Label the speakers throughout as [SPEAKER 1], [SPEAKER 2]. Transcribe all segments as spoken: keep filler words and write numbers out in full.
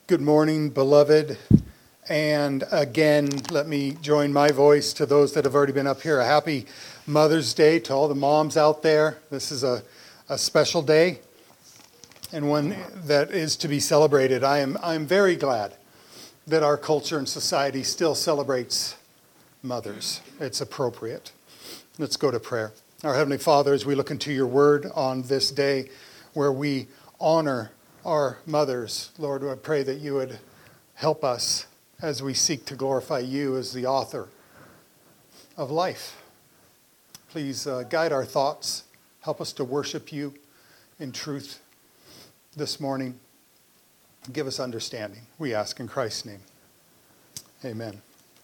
[SPEAKER 1] Good morning, beloved. And again, let me join my voice to those that have already been up here. A happy Mother's Day to all the moms out there. This is a, a special day and one that is to be celebrated. I am I'm very glad that our culture and society still celebrates mothers. It's appropriate. Let's go to prayer. Our Heavenly Father, as we look into your word on this day where we honor our mothers, Lord, I pray that you would help us as we seek to glorify you as the author of life. Please uh, guide our thoughts. Help us to worship you in truth this morning. Give us understanding. We ask in Christ's name. Amen.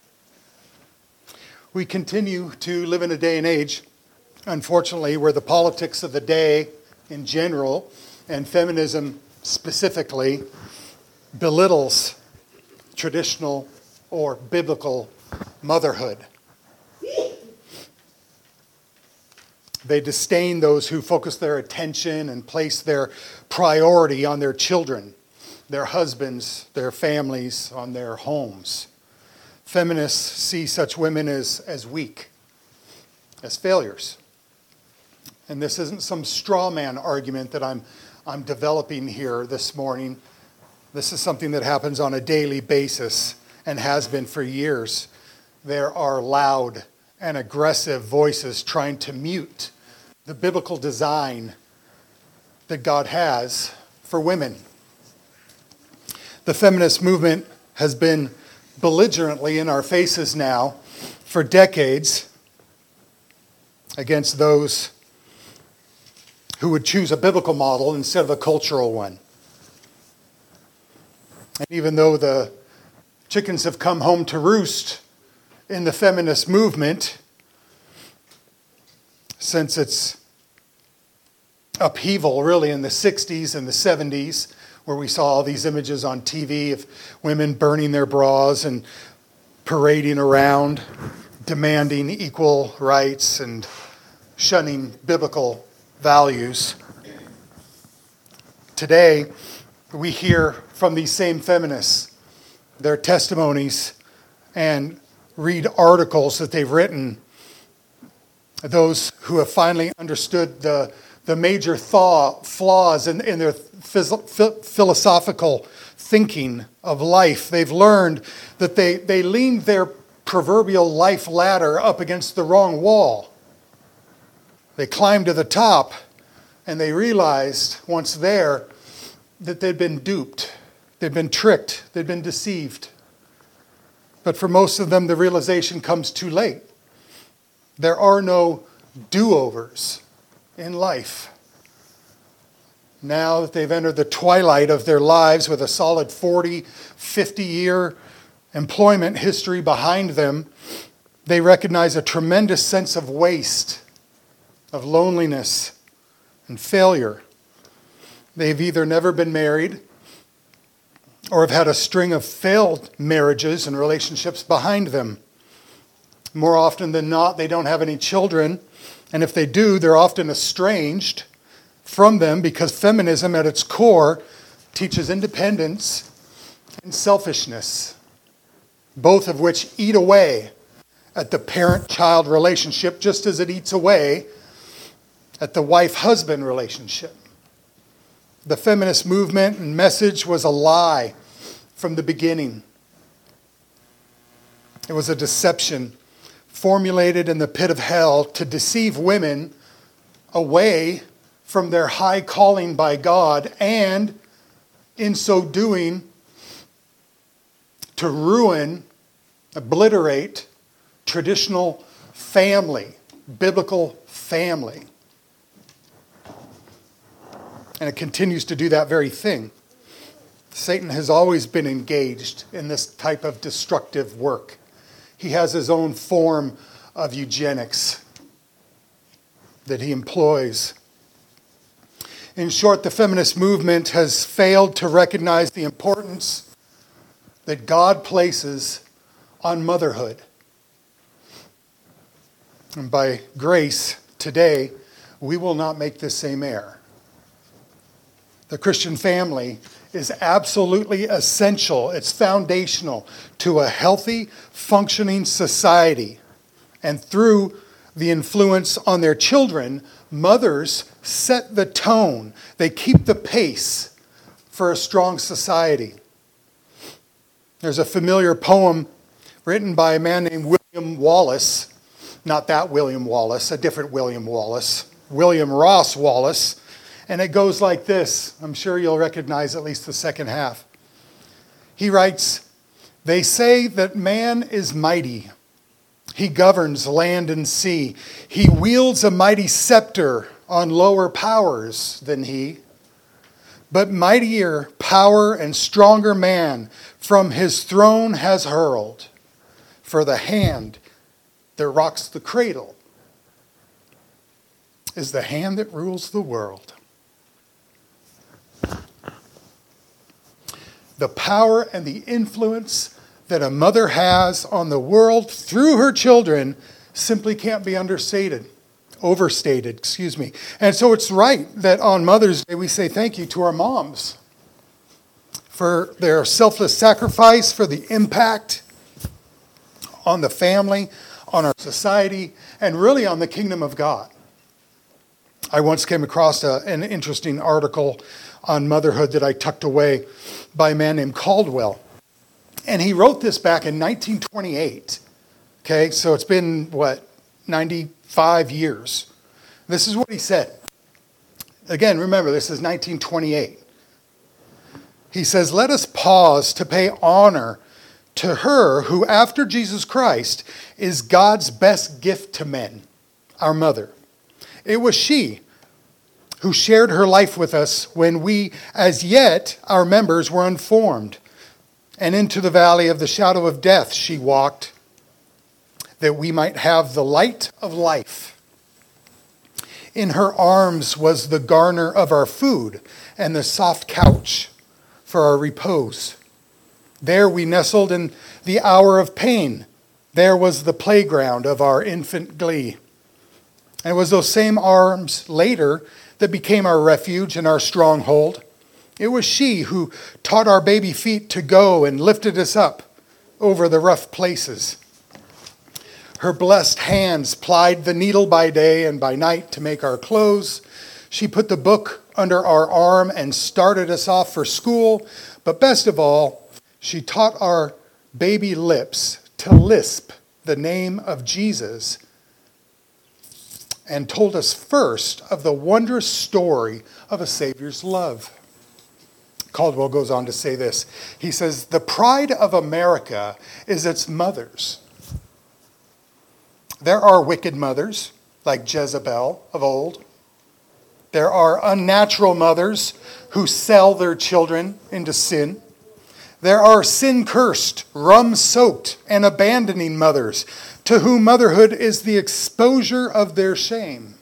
[SPEAKER 1] We continue to live in a day and age, unfortunately, where the politics of the day in general and feminism specifically belittles traditional or biblical motherhood. They disdain those who focus their attention and place their priority on their children, their husbands, their families, on their homes. Feminists see such women as, as weak, as failures. And this isn't some straw man argument that I'm I'm developing here this morning. This is something that happens on a daily basis and has been for years. There are loud and aggressive voices trying to mute the biblical design that God has for women. The feminist movement has been belligerently in our faces now for decades against those who would choose a biblical model instead of a cultural one. And even though the chickens have come home to roost in the feminist movement, since its upheaval really in the sixties and the seventies, where we saw all these images on T V of women burning their bras and parading around, demanding equal rights and shunning biblical values. Today, we hear from these same feminists, their testimonies, and read articles that they've written. Those who have finally understood the, the major thaw, flaws in, in their phys- philosophical thinking of life. They've learned that they, they leaned their proverbial life ladder up against the wrong wall. They climbed to the top, and they realized once there that they'd been duped. They'd been tricked. They'd been deceived. But for most of them, the realization comes too late. There are no do-overs in life. Now that they've entered the twilight of their lives with a solid forty, fifty-year employment history behind them, they recognize a tremendous sense of waste, of loneliness and failure. They've either never been married or have had a string of failed marriages and relationships behind them. More often than not, they don't have any children, and if they do, they're often estranged from them because feminism at its core teaches independence and selfishness, both of which eat away at the parent-child relationship just as it eats away at the wife-husband relationship. The feminist movement and message was a lie from the beginning. It was a deception formulated in the pit of hell to deceive women away from their high calling by God, and in so doing, to ruin, obliterate traditional family, biblical family. And it continues to do that very thing. Satan has always been engaged in this type of destructive work. He has his own form of eugenics that he employs. In short, the feminist movement has failed to recognize the importance that God places on motherhood. And by grace, today, we will not make the same error. The Christian family is absolutely essential. It's foundational to a healthy, functioning society. And through the influence on their children, mothers set the tone. They keep the pace for a strong society. There's a familiar poem written by a man named William Wallace. Not that William Wallace, a different William Wallace. William Ross Wallace. And it goes like this. I'm sure you'll recognize at least the second half. He writes, "They say that man is mighty. He governs land and sea. He wields a mighty scepter on lower powers than he. But mightier power and stronger man from his throne has hurled. For the hand that rocks the cradle is the hand that rules the world." The power and the influence that a mother has on the world through her children simply can't be understated, overstated, excuse me. And so it's right that on Mother's Day we say thank you to our moms for their selfless sacrifice, for the impact on the family, on our society, and really on the kingdom of God. I once came across a, an interesting article on motherhood that I tucked away by a man named Caldwell. And he wrote this back in nineteen twenty-eight. Okay, so it's been, what, ninety-five years. This is what he said. Again, remember, this is nineteen twenty-eight. He says, "Let us pause to pay honor to her who, after Jesus Christ, is God's best gift to men, our mother. It was she who shared her life with us when we, as yet, our members were unformed. And into the valley of the shadow of death she walked, that we might have the light of life. In her arms was the garner of our food and the soft couch for our repose. There we nestled in the hour of pain. There was the playground of our infant glee. And it was those same arms later that became our refuge and our stronghold. It was she who taught our baby feet to go and lifted us up over the rough places. Her blessed hands plied the needle by day and by night to make our clothes. She put the book under our arm and started us off for school. But best of all, she taught our baby lips to lisp the name of Jesus and told us first of the wondrous story of a Savior's love." Caldwell goes on to say this. He says, "The pride of America is its mothers. There are wicked mothers, like Jezebel of old. There are unnatural mothers who sell their children into sin. There are sin-cursed, rum-soaked, and abandoning mothers, to whom motherhood is the exposure of their shame.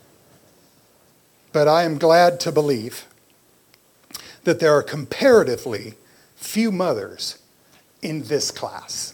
[SPEAKER 1] But I am glad to believe that there are comparatively few mothers in this class."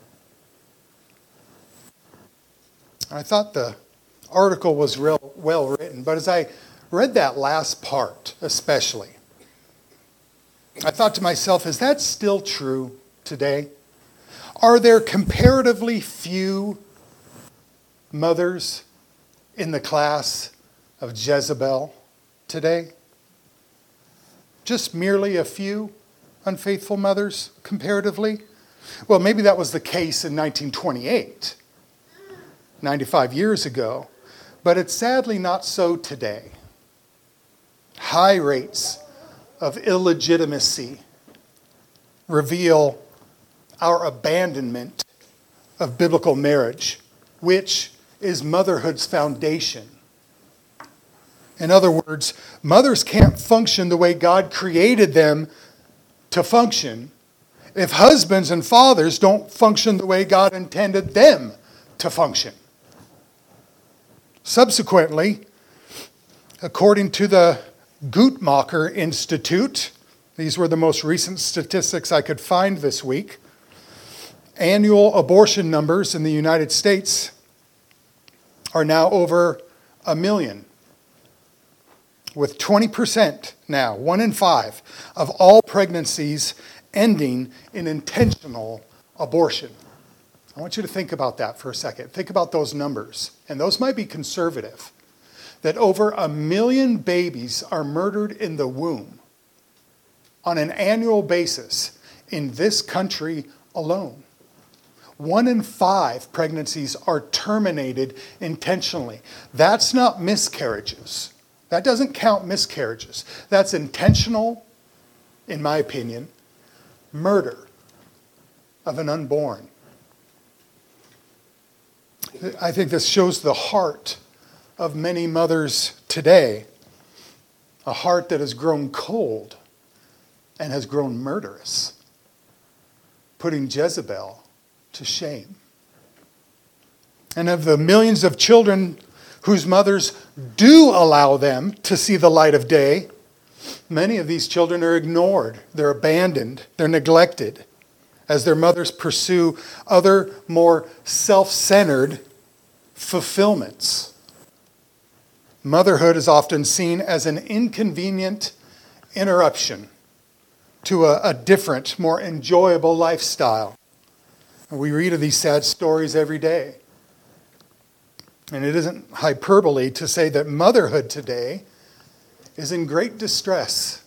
[SPEAKER 1] I thought the article was real well written, but as I read that last part especially, I thought to myself, is that still true today? Are there comparatively few mothers in the class of Jezebel today? Just merely a few unfaithful mothers comparatively? Well, maybe that was the case in nineteen twenty-eight, ninety-five years ago, but it's sadly not so today. High rates of illegitimacy reveal our abandonment of biblical marriage, which is motherhood's foundation. In other words, mothers can't function the way God created them to function if husbands and fathers don't function the way God intended them to function. Subsequently, according to the Guttmacher Institute, these were the most recent statistics I could find this week, annual abortion numbers in the United States are now over a million. with twenty percent now, one in five, of all pregnancies ending in intentional abortion. I want you to think about that for a second. Think about those numbers. And those might be conservative. That over a million babies are murdered in the womb on an annual basis in this country alone. One in five pregnancies are terminated intentionally. That's not miscarriages. That doesn't count miscarriages. That's intentional, in my opinion, murder of an unborn. I think this shows the heart of many mothers today, a heart that has grown cold and has grown murderous, putting Jezebel to shame. And of the millions of children whose mothers do allow them to see the light of day, many of these children are ignored, they're abandoned, they're neglected, as their mothers pursue other more self-centered fulfillments. Motherhood is often seen as an inconvenient interruption to a, a different, more enjoyable lifestyle. And we read of these sad stories every day. And it isn't hyperbole to say that motherhood today is in great distress.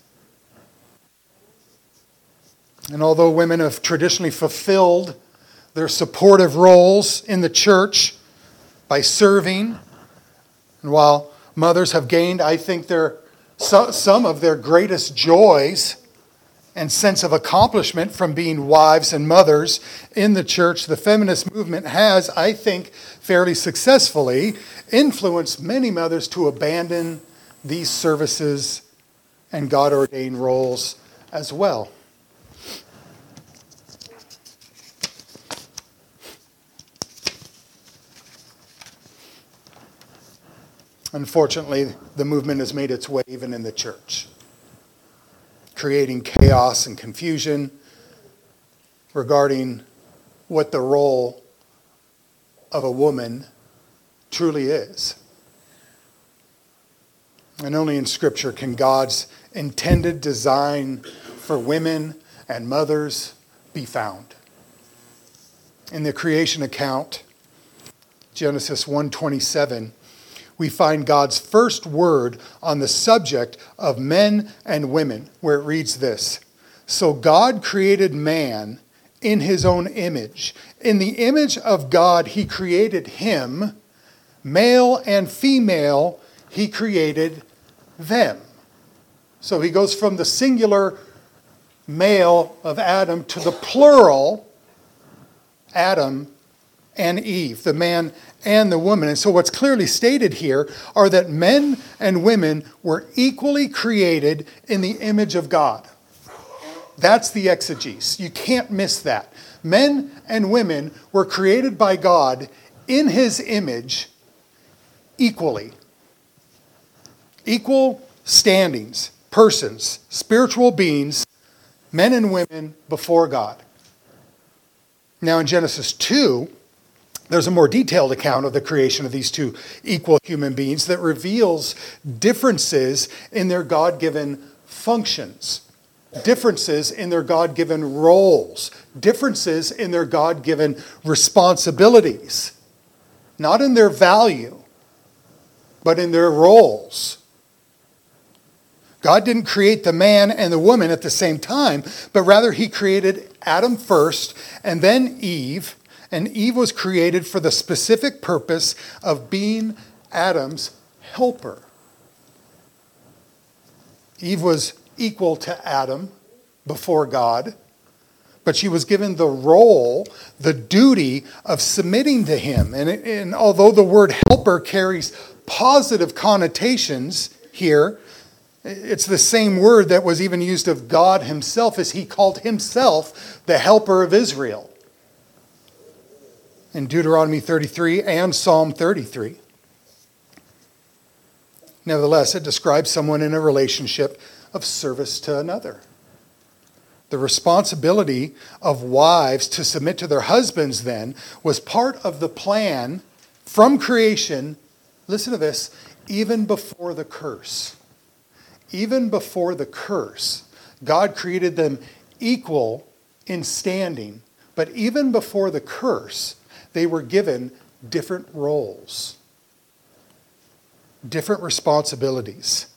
[SPEAKER 1] And although women have traditionally fulfilled their supportive roles in the church by serving, and while mothers have gained, I think, their, some of their greatest joys and sense of accomplishment from being wives and mothers in the church, the feminist movement has, I think, fairly successfully influenced many mothers to abandon these services and God-ordained roles as well. Unfortunately, the movement has made its way even in the church, creating chaos and confusion regarding what the role of a woman truly is. And only in Scripture can God's intended design for women and mothers be found. In the creation account, Genesis one twenty-seven, we find God's first word on the subject of men and women, where it reads this: "So God created man in his own image. In the image of God he created him, male and female he created them." So he goes from the singular male of Adam to the plural Adam and Eve, the man and the woman. And so what's clearly stated here are that men and women were equally created in the image of God. That's the exegesis. You can't miss that. Men and women were created by God in his image equally. Equal standings, persons, spiritual beings, men and women before God. Now in Genesis two, there's a more detailed account of the creation of these two equal human beings that reveals differences in their God-given functions, differences in their God-given roles, differences in their God-given responsibilities, not in their value, but in their roles. God didn't create the man and the woman at the same time, but rather he created Adam first and then Eve. And Eve was created for the specific purpose of being Adam's helper. Eve was equal to Adam before God, but she was given the role, the duty of submitting to him. And, and although the word helper carries positive connotations here, it's the same word that was even used of God himself as he called himself the helper of Israel in Deuteronomy thirty-three and Psalm thirty-three. Nevertheless, it describes someone in a relationship of service to another. The responsibility of wives to submit to their husbands then was part of the plan from creation, listen to this, even before the curse. even before the curse, God created them equal in standing, but even before the curse, they were given different roles, different responsibilities.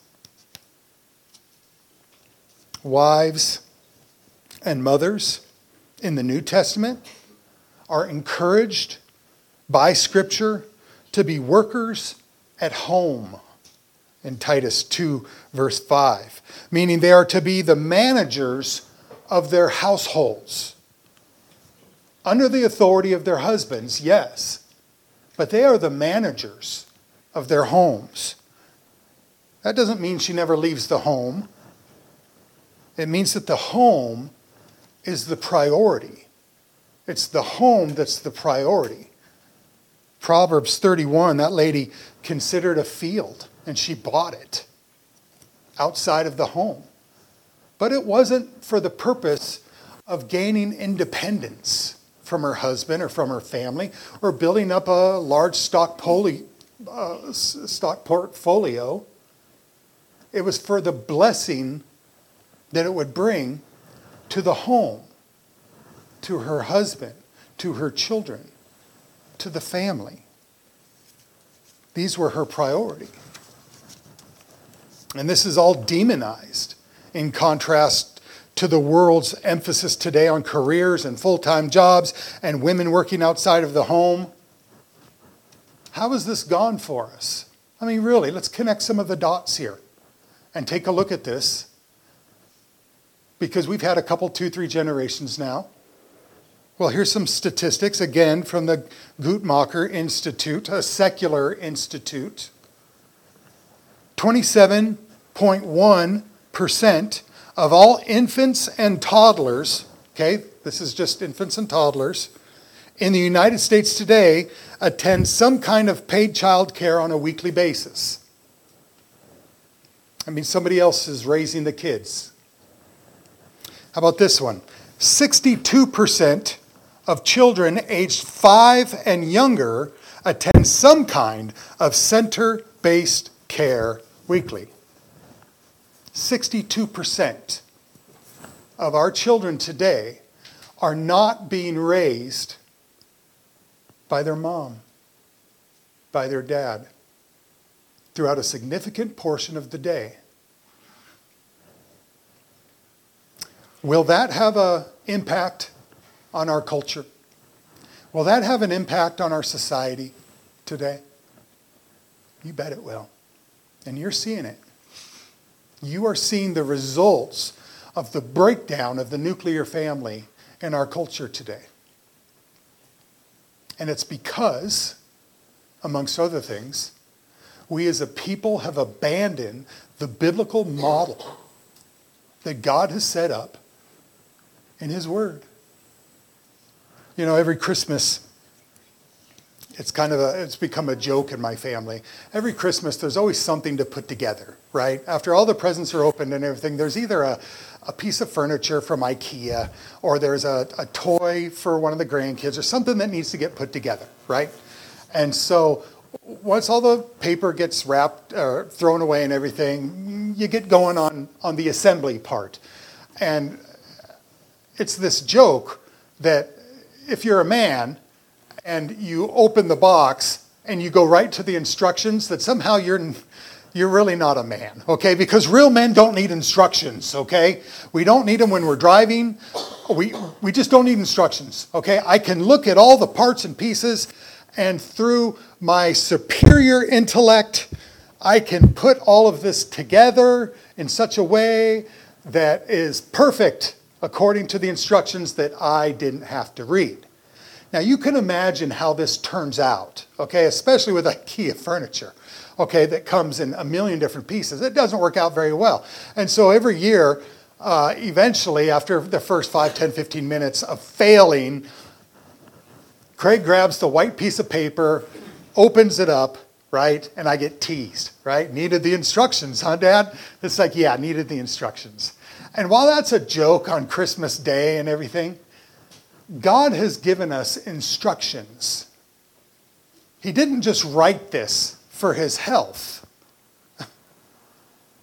[SPEAKER 1] Wives and mothers in the New Testament are encouraged by Scripture to be workers at home in Titus two, verse five, meaning they are to be the managers of their households. Under the authority of their husbands, yes, but they are the managers of their homes. That doesn't mean she never leaves the home. It means that the home is the priority. It's the home that's the priority. Proverbs thirty-one, that lady considered a field and she bought it outside of the home. But it wasn't for the purpose of gaining independence from her husband or from her family or building up a large stock, poli, uh, stock portfolio. It was for the blessing that it would bring to the home, to her husband, to her children, to the family. These were her priority. And this is all demonized in contrast to the world's emphasis today on careers and full-time jobs and women working outside of the home. How has this gone for us? I mean, really, let's connect some of the dots here and take a look at this, because we've had a couple, two, three generations now. Well, here's some statistics, again, from the Guttmacher Institute, a secular institute. twenty-seven point one percent of all infants and toddlers, okay, this is just infants and toddlers, in the United States today attend some kind of paid child care on a weekly basis. I mean, somebody else is raising the kids. How about this one? sixty-two percent of children aged five and younger attend some kind of center-based care weekly. sixty-two percent of our children today are not being raised by their mom, by their dad, throughout a significant portion of the day. Will that have an impact on our culture? Will that have an impact on our society today? You bet it will. And you're seeing it. You are seeing the results of the breakdown of the nuclear family in our culture today. And it's because, amongst other things, we as a people have abandoned the biblical model that God has set up in His Word. You know, every Christmas, it's kind of a, it's become a joke in my family. Every Christmas, there's always something to put together, right? After all the presents are opened and everything, there's either a, a piece of furniture from IKEA, or there's a, a toy for one of the grandkids, or something that needs to get put together, right? And so once all the paper gets wrapped or thrown away and everything, you get going on, on the assembly part. And it's this joke that if you're a man and you open the box and you go right to the instructions, that somehow you're you're really not a man, okay? Because real men don't need instructions, okay? We don't need them when we're driving. We we just don't need instructions, okay? I can look at all the parts and pieces, and through my superior intellect, I can put all of this together in such a way that is perfect according to the instructions that I didn't have to read. Now, you can imagine how this turns out, okay, especially with IKEA furniture, okay, that comes in a million different pieces. It doesn't work out very well. And so every year, uh, eventually, after the first five, ten, fifteen minutes of failing, Craig grabs the white piece of paper, opens it up, right, and I get teased, right? Needed the instructions, huh, Dad? It's like, yeah, needed the instructions. And while that's a joke on Christmas Day and everything, God has given us instructions. He didn't just write this for His health.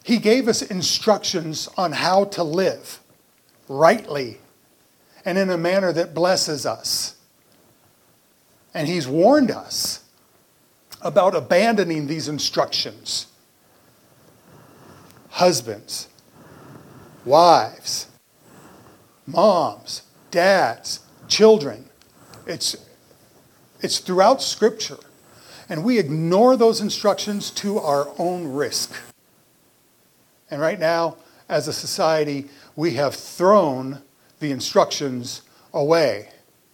[SPEAKER 1] He gave us instructions on how to live rightly and in a manner that blesses us. And he's warned us about abandoning these instructions. Husbands, wives, moms, dads, children. It's, it's throughout Scripture. And we ignore those instructions to our own risk. And right now, as a society, we have thrown the instructions away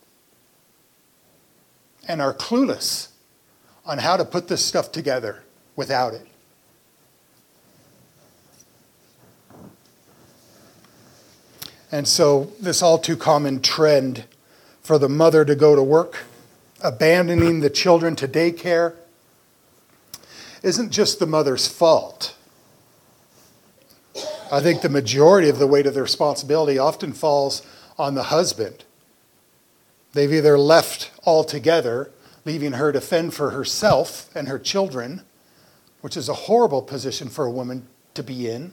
[SPEAKER 1] and are clueless on how to put this stuff together without it. And so this all too common trend for the mother to go to work, abandoning the children to daycare, isn't just the mother's fault. I think the majority of the weight of the responsibility often falls on the husband. They've either left altogether, leaving her to fend for herself and her children, which is a horrible position for a woman to be in,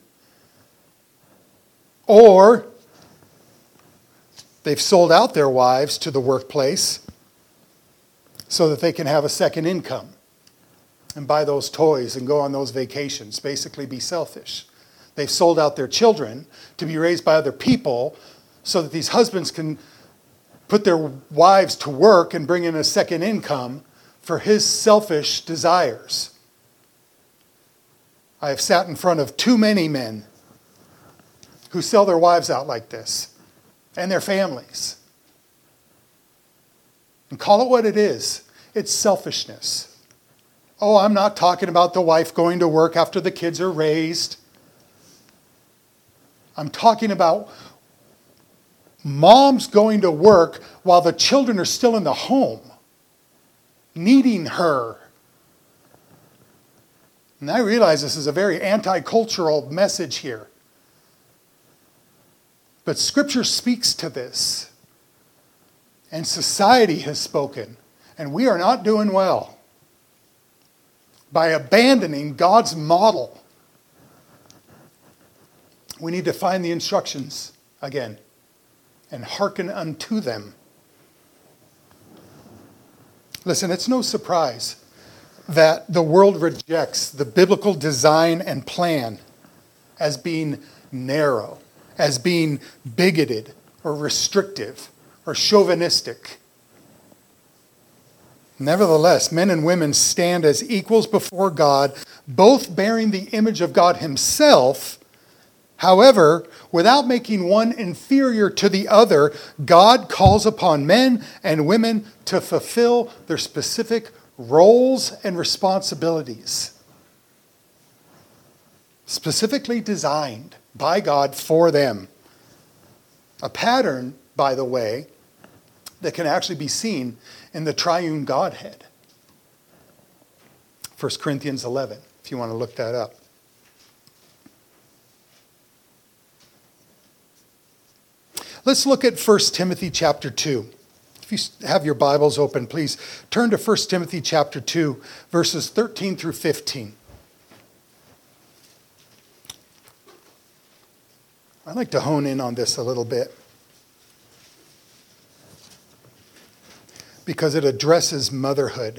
[SPEAKER 1] or they've sold out their wives to the workplace so that they can have a second income and buy those toys and go on those vacations, basically be selfish. They've sold out their children to be raised by other people so that these husbands can put their wives to work and bring in a second income for his selfish desires. I have sat in front of too many men who sell their wives out like this and their families. And call it what it is. It's selfishness. Oh, I'm not talking about the wife going to work after the kids are raised. I'm talking about moms going to work while the children are still in the home, needing her. And I realize this is a very anti-cultural message here. But Scripture speaks to this. And society has spoken. And we are not doing well by abandoning God's model. We need to find the instructions again and hearken unto them. Listen, it's no surprise that the world rejects the biblical design and plan as being narrow, as being bigoted or restrictive or chauvinistic. Nevertheless, men and women stand as equals before God, both bearing the image of God Himself. However, without making one inferior to the other, God calls upon men and women to fulfill their specific roles and responsibilities. Specifically designed by God for them. A pattern, by the way, that can actually be seen in the triune Godhead. First Corinthians eleven, if you want to look that up. Let's look at First Timothy chapter two. If you have your Bibles open, please turn to First Timothy chapter two, verses thirteen through fifteen. I'd like to hone in on this a little bit because it addresses motherhood.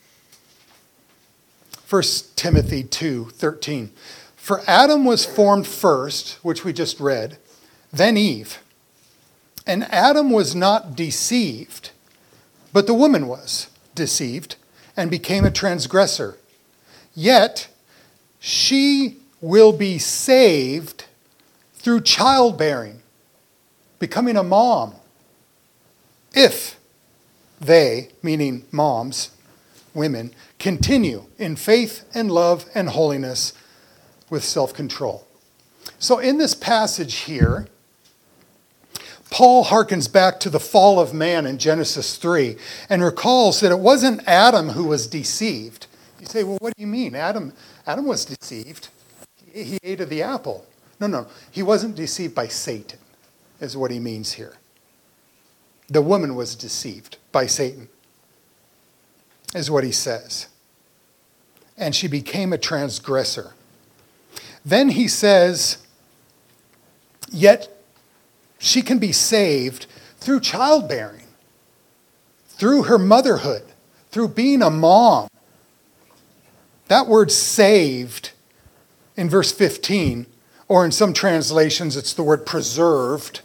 [SPEAKER 1] First Timothy two, thirteen. For Adam was formed first, which we just read, then Eve. And Adam was not deceived, but the woman was deceived and became a transgressor. Yet she will be saved through childbearing, becoming a mom, if they, meaning moms, women, continue in faith and love and holiness with self-control. So in this passage here, Paul harkens back to the fall of man in Genesis three and recalls that it wasn't Adam who was deceived. You say, well, what do you mean? Adam, Adam was deceived. He, he ate of the apple. No, no, he wasn't deceived by Satan, is what he means here. The woman was deceived by Satan, is what he says. And she became a transgressor. Then he says, yet she can be saved through childbearing, through her motherhood, through being a mom. That word saved in verse fifteen, or in some translations it's the word preserved.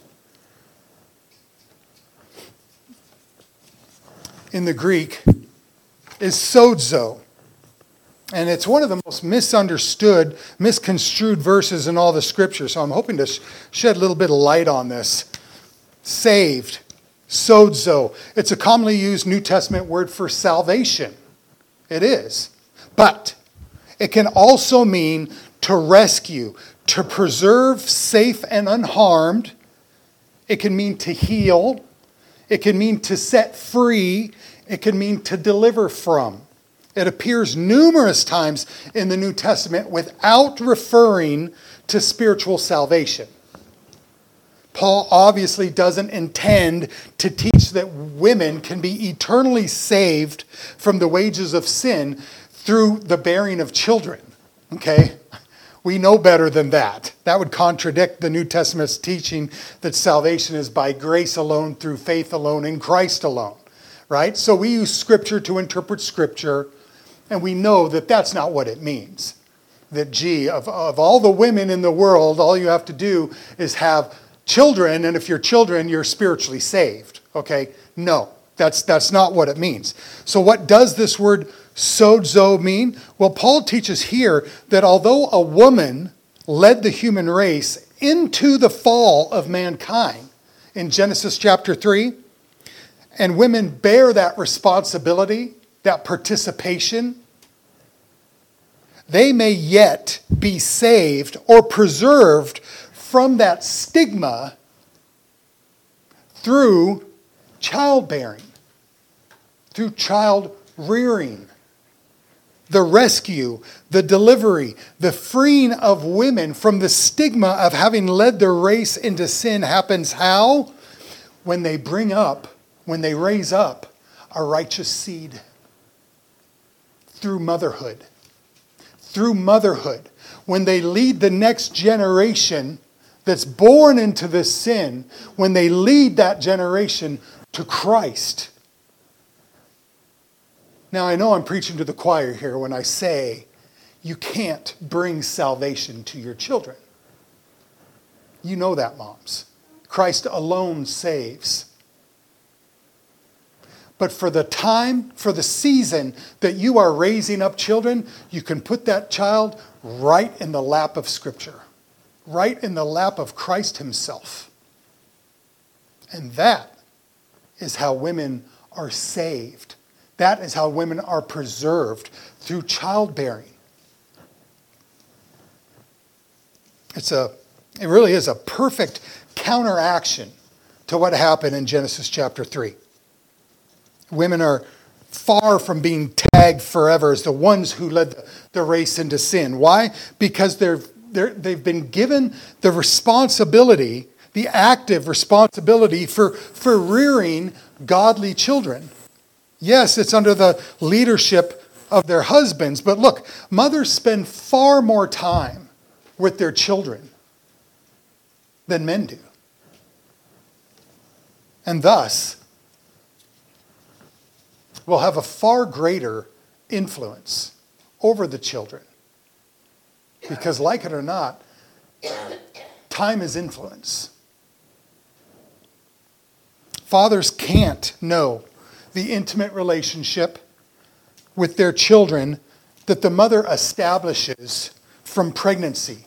[SPEAKER 1] In the Greek is sozo. And it's one of the most misunderstood, misconstrued verses in all the scripture. So I'm hoping to sh- shed a little bit of light on this. Saved, sozo. It's a commonly used New Testament word for salvation. It is. But it can also mean to rescue, to preserve safe and unharmed. It can mean to heal. It can mean to set free. It can mean to deliver from. It appears numerous times in the New Testament without referring to spiritual salvation. Paul obviously doesn't intend to teach that women can be eternally saved from the wages of sin through the bearing of children. Okay? We know better than that. That would contradict the New Testament's teaching that salvation is by grace alone, through faith alone, in Christ alone. Right? So we use Scripture to interpret Scripture. And we know that that's not what it means. That, gee, of, of all the women in the world, all you have to do is have children, and if you're children, you're spiritually saved. Okay? No, that's, that's not what it means. So what does this word sozo mean? Well, Paul teaches here that although a woman led the human race into the fall of mankind in Genesis chapter three, and women bear that responsibility, that participation, they may yet be saved or preserved from that stigma through childbearing, through child rearing. The rescue, the delivery, the freeing of women from the stigma of having led their race into sin happens how? When they bring up, when they raise up a righteous seed. Through motherhood. Through motherhood. When they lead the next generation that's born into this sin, when they lead that generation to Christ. Now, I know I'm preaching to the choir here when I say you can't bring salvation to your children. You know that, moms. Christ alone saves. But for the time, for the season that you are raising up children, you can put that child right in the lap of Scripture. Right in the lap of Christ himself. And that is how women are saved. That is how women are preserved through childbearing. It's a, it really is a perfect counteraction to what happened in Genesis chapter three. Women are far from being tagged forever as the ones who led the, the race into sin. Why? Because they're, they're, they've been given the responsibility, the active responsibility for, for rearing godly children. Yes, it's under the leadership of their husbands, but look, mothers spend far more time with their children than men do. And thus, will have a far greater influence over the children. Because like it or not, time is influence. Fathers can't know the intimate relationship with their children that the mother establishes from pregnancy,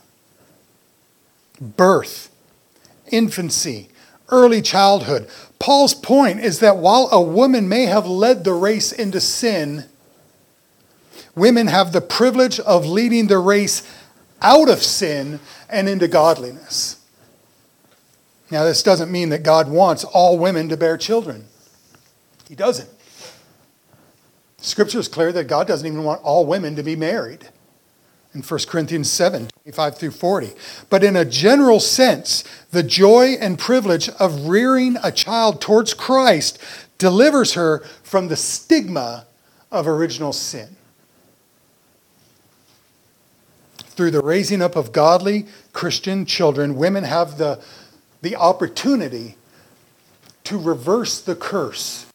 [SPEAKER 1] birth, infancy, early childhood. Paul's point is that while a woman may have led the race into sin, women have the privilege of leading the race out of sin and into godliness. Now, this doesn't mean that God wants all women to bear children. He doesn't. Scripture is clear that God doesn't even want all women to be married. In First Corinthians seven, twenty-five through forty. But in a general sense, the joy and privilege of rearing a child towards Christ delivers her from the stigma of original sin. Through the raising up of godly Christian children, women have the, the opportunity to reverse the curse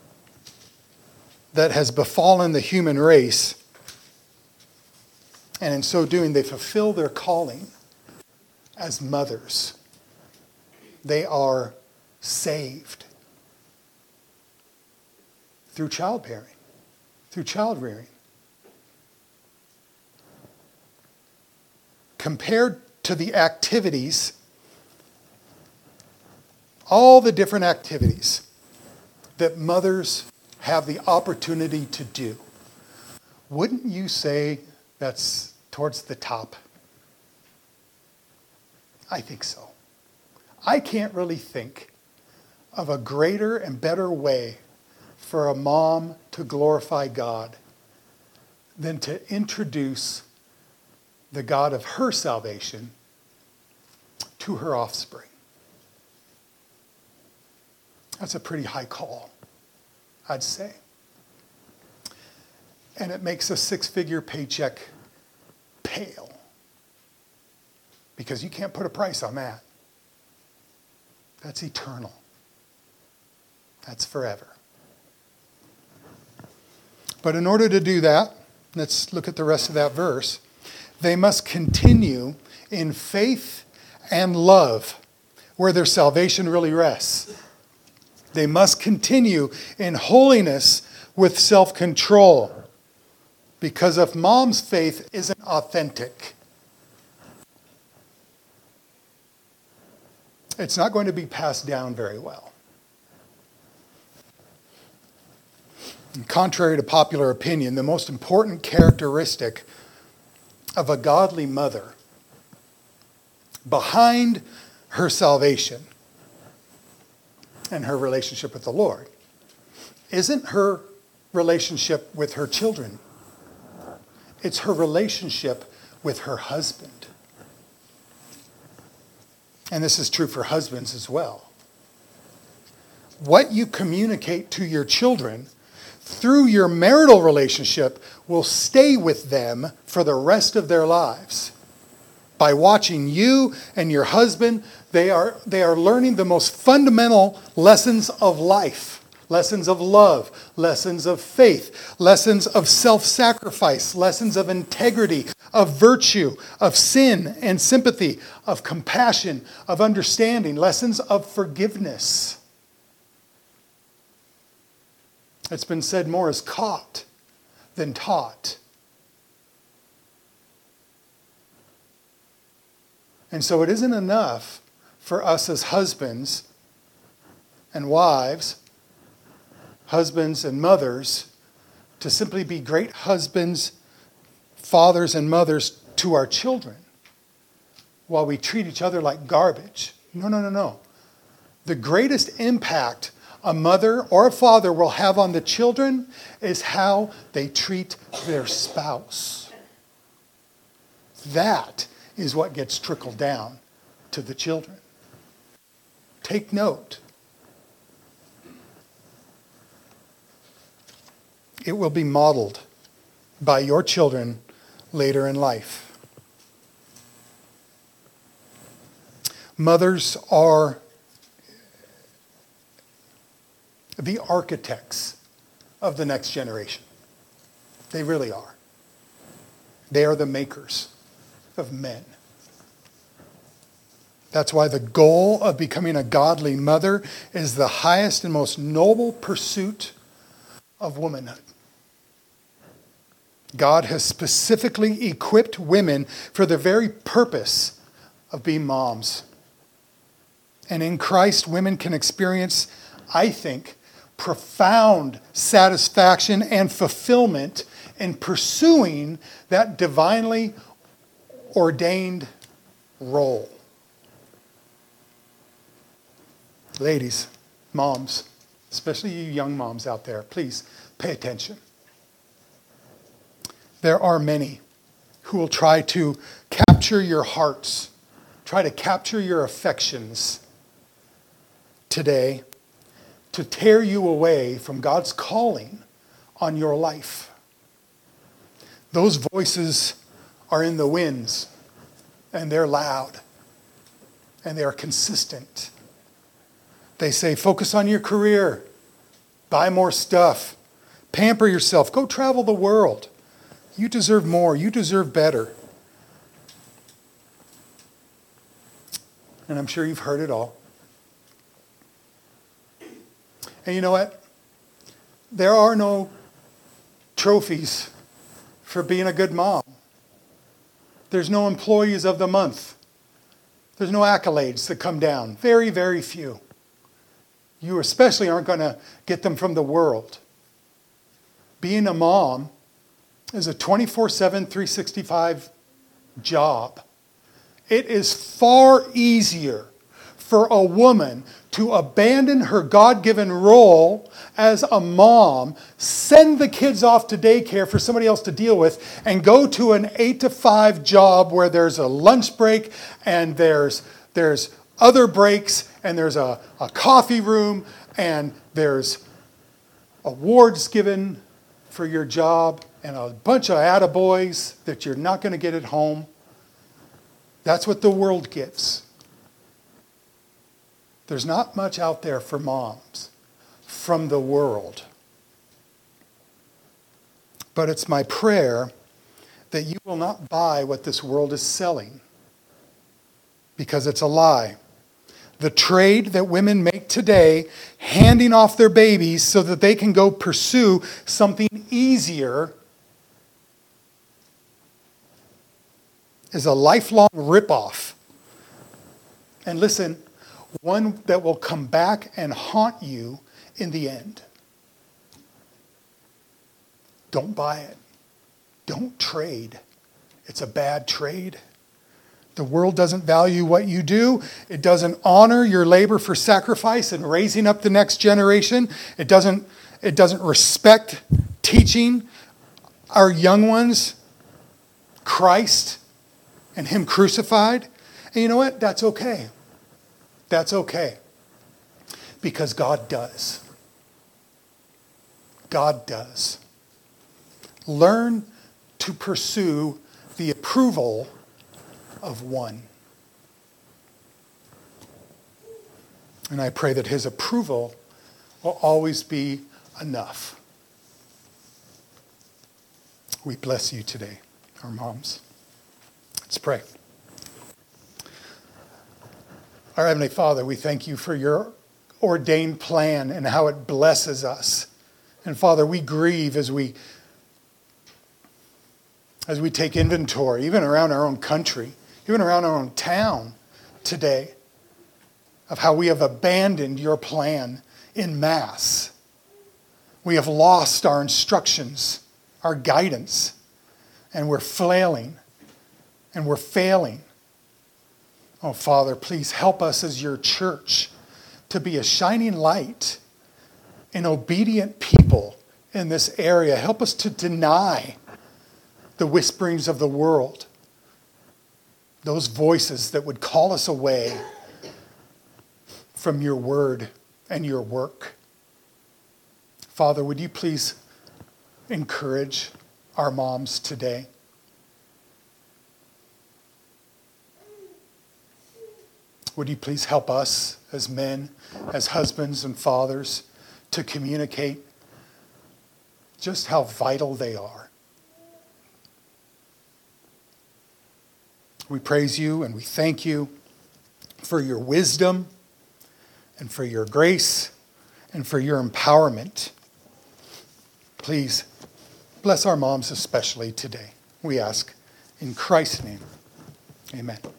[SPEAKER 1] that has befallen the human race. And in so doing, they fulfill their calling as mothers. They are saved through childbearing, through child rearing. Compared to the activities, all the different activities that mothers have the opportunity to do, wouldn't you say that's towards the top? I think so. I can't really think of a greater and better way for a mom to glorify God than to introduce the God of her salvation to her offspring. That's a pretty high call, I'd say. And it makes a six-figure paycheck pale, because you can't put a price on that. That's eternal. That's forever. But in order to do that, let's look at the rest of that verse. They must continue in faith and love, where their salvation really rests. They must continue in holiness with self-control, because if mom's faith isn't authentic, it's not going to be passed down very well. And contrary to popular opinion, the most important characteristic of a godly mother behind her salvation and her relationship with the Lord isn't her relationship with her children. It's her relationship with her husband. And this is true for husbands as well. What you communicate to your children through your marital relationship will stay with them for the rest of their lives. By watching you and your husband, they are, they are learning the most fundamental lessons of life. Lessons of love, lessons of faith, lessons of self-sacrifice, lessons of integrity, of virtue, of sin and sympathy, of compassion, of understanding, lessons of forgiveness. It's been said more is caught than taught. And so it isn't enough for us as husbands and wives, husbands and mothers, to simply be great husbands, fathers and mothers to our children while we treat each other like garbage. No, no, no, no. The greatest impact a mother or a father will have on the children is how they treat their spouse. That is what gets trickled down to the children. Take note. It will be modeled by your children later in life. Mothers are the architects of the next generation. They really are. They are the makers of men. That's why the goal of becoming a godly mother is the highest and most noble pursuit of womanhood. God has specifically equipped women for the very purpose of being moms. And in Christ, women can experience, I think, profound satisfaction and fulfillment in pursuing that divinely ordained role. Ladies, moms, especially you young moms out there, please pay attention. There are many who will try to capture your hearts, try to capture your affections today to tear you away from God's calling on your life. Those voices are in the winds, and they're loud, and they're consistent. They say, focus on your career, buy more stuff, pamper yourself, go travel the world. You deserve more, you deserve better. And I'm sure you've heard it all. And you know what? There are no trophies for being a good mom. There's no employees of the month. There's no accolades that come down. Very, very few. You especially aren't going to get them from the world. Being a mom is a twenty-four seven, three sixty-five job. It is far easier for a woman to abandon her God-given role as a mom, send the kids off to daycare for somebody else to deal with, and go to an eight to five job where there's a lunch break and there's there's other breaks and there's a, a coffee room and there's awards given for your job and a bunch of attaboys that you're not going to get at home. That's what the world gives. There's not much out there for moms from the world. But it's my prayer that you will not buy what this world is selling, because it's a lie. The trade that women make today, handing off their babies so that they can go pursue something easier, is a lifelong ripoff. And listen, one that will come back and haunt you in the end. Don't buy it. Don't trade. It's a bad trade. The world doesn't value what you do. It doesn't honor your labor for sacrifice and raising up the next generation. It doesn't, it doesn't respect teaching our young ones Christ and Him crucified. And you know what? That's okay. That's okay. Because God does. God does. Learn to pursue the approval of one. And I pray that His approval will always be enough. We bless you today, our moms. Let's pray. Our Heavenly Father, we thank you for your ordained plan and how it blesses us. And Father, we grieve as we as we take inventory, even around our own country, even around our own town today, of how we have abandoned your plan in mass. We have lost our instructions, our guidance, and we're flailing and we're failing. Oh, Father, please help us as your church to be a shining light and obedient people in this area. Help us to deny the whisperings of the world, those voices that would call us away from your word and your work. Father, would you please encourage our moms today? Would you please help us as men, as husbands and fathers, to communicate just how vital they are? We praise you and we thank you for your wisdom and for your grace and for your empowerment. Please bless our moms especially today. We ask in Christ's name. Amen.